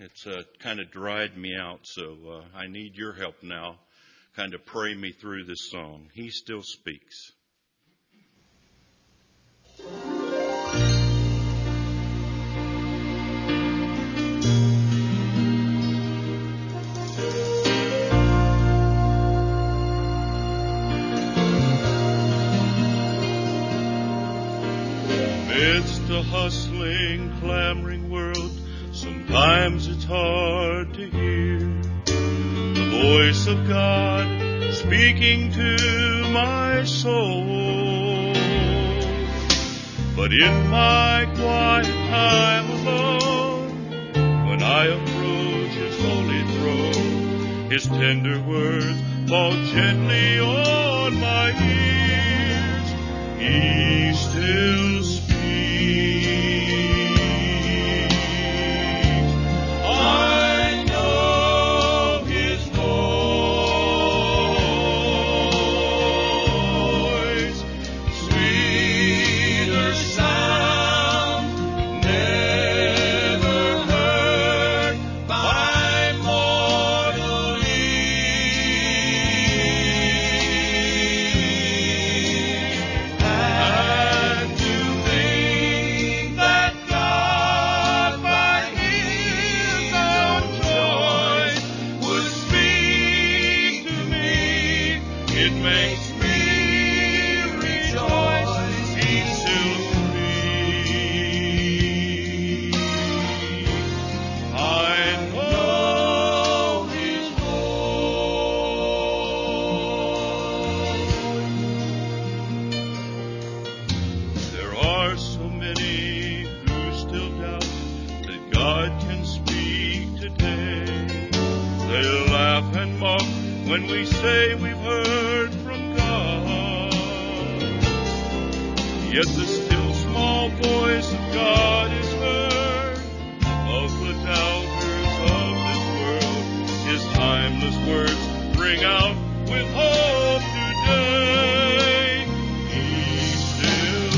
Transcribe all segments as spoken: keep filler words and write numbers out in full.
It's uh, kind of dried me out, so uh, I need your help now. Kind of pray me through this song. He still speaks. Amidst the hustling, clamoring world, sometimes it's hard to hear the voice of God speaking to my soul. But in my quiet time alone, when I approach His holy throne, His tender words fall gently on my ears. He still speaks. I know His voice, sweeter sound, never heard by mortal ear. And to think that God, by His own choice, would speak to me, it makes me rejoice. He still speaks. I know His voice. There are so many who still doubt that God can speak today. They laugh and mock when we say we've heard from God. Yet the still small voice of God is heard of the doubters of this world. His timeless words ring out with hope today. He still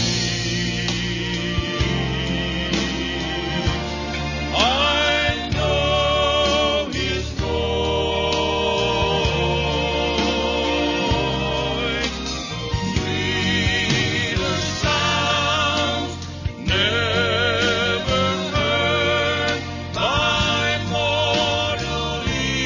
speaks. I know His voice, sweeter sounds, never heard by mortal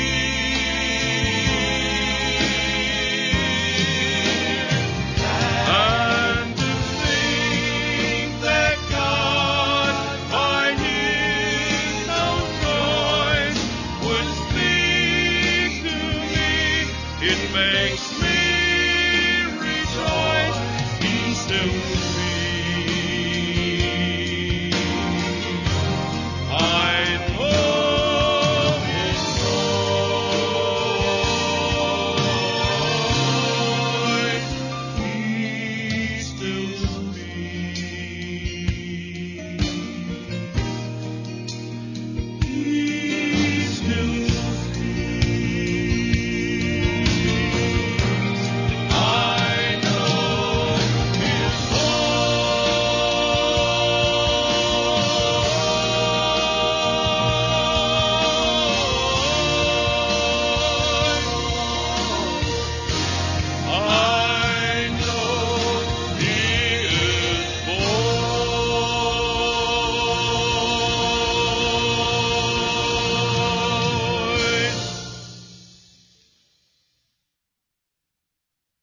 ear. And to think that God, by His own choice, would speak to me, it makes